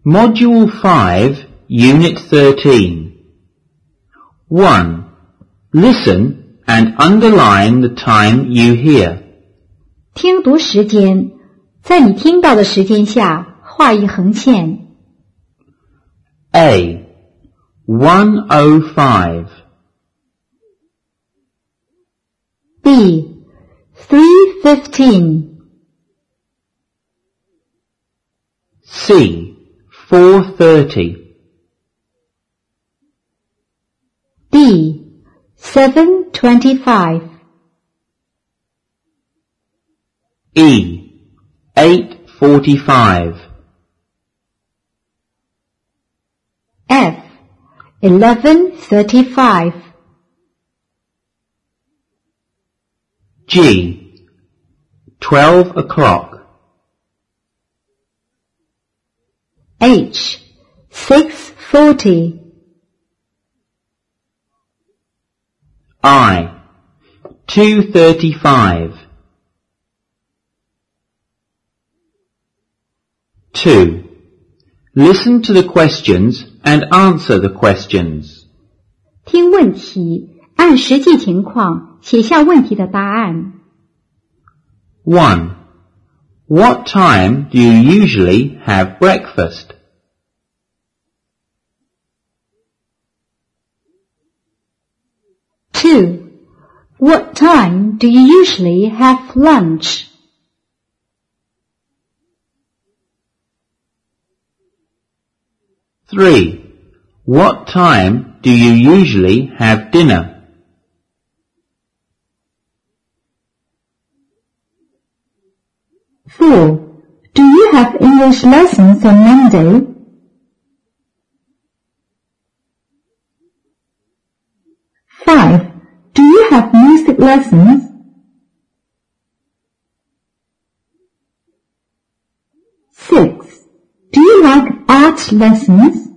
Module 5, Unit 13. 1. Listen and underline the time you hear. 听读时间，在你听到的时间下画一横线。 A. 1:05 B. 3:15 C. 4:30 D. 7:25 E. 8:45 F. 11:35 G. 12 o'clock H. 6:40 I. 2:35 2. Listen to the questions and answer the questions. 听问题，按实际情况写下问题的答案。 1. What time do you usually have breakfast? 2. What time do you usually have lunch? 3. What time do you usually have dinner? 4. Do you have English lessons on Monday? 5. Do you have music lessons? 6. Do you like art lessons?